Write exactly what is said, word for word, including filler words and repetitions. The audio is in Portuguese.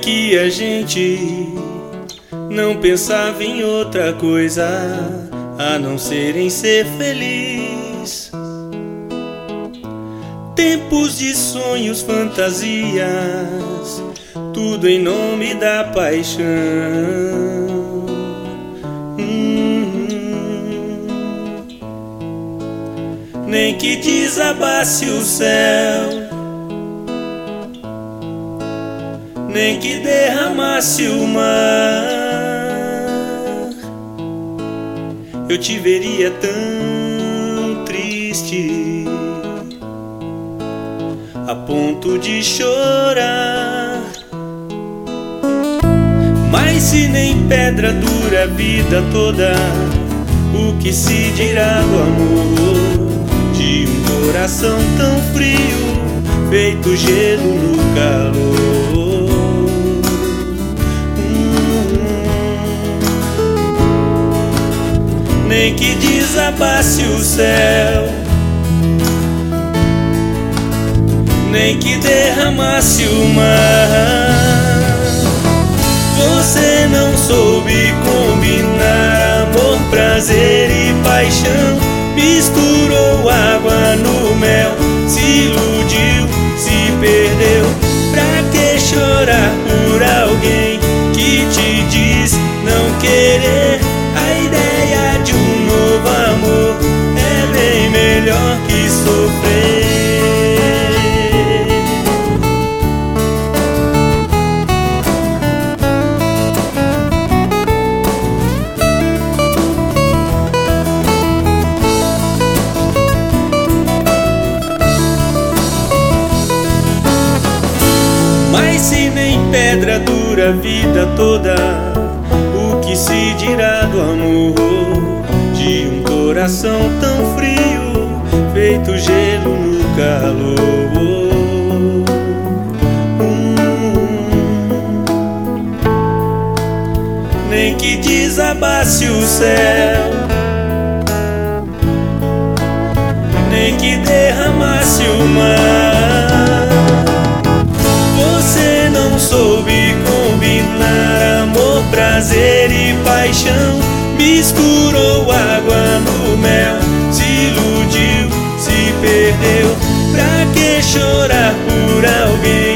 que a gente não pensava em outra coisa a não ser em ser feliz. Tempos de sonhos, fantasias, tudo em nome da paixão. Hum, nem que desabasse o céu, nem que derramasse o mar, eu te veria tão triste a ponto de chorar. Mas se nem pedra dura a vida toda, o que se dirá do amor de um coração tão frio, feito gelo no calor? Nem que desabasse o céu, nem que derramasse o mar, você não soube combinar amor, prazer e paixão. Misturou água no mel, se iludiu, se perdeu. Pra que chorar por alguém que te diz não querer? A ideia de um novo amor é bem melhor que sofrer. Mas se nem pedra dura a vida toda, o que se dirá do amor de um coração tão frio, feito gelo no calor? Hum, nem que desabasse o céu, nem que derramasse o mar, você não soube combinar amor, prazer e paixão. Misturou água no mel, se iludiu, se perdeu. Pra que chorar por alguém